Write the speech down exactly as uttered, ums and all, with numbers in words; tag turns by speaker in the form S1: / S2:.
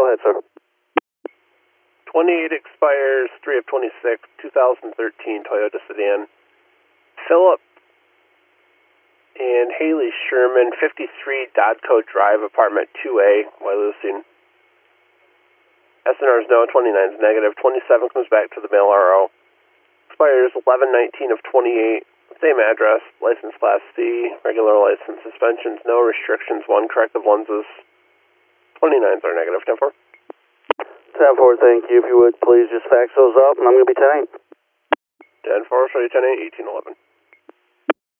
S1: Go ahead, sir.
S2: twenty-eight expires three of twenty-six, two thousand thirteen Toyota sedan. Philip and Haley Sherman, fifty-three Dodco Drive, apartment two A, Wyalusing. S N R is no, twenty-nine is negative, twenty-seven comes back to the mail R O. Expires eleven nineteen of twenty-eight, same address, license class C, regular license, suspensions, no restrictions, one corrective lenses. twenty-nines are negative, ten four.
S1: ten four, thank you. If you would, please just fax those up, and I'm going to be ten eight.
S2: ten four, show you ten eight, eighteen eleven.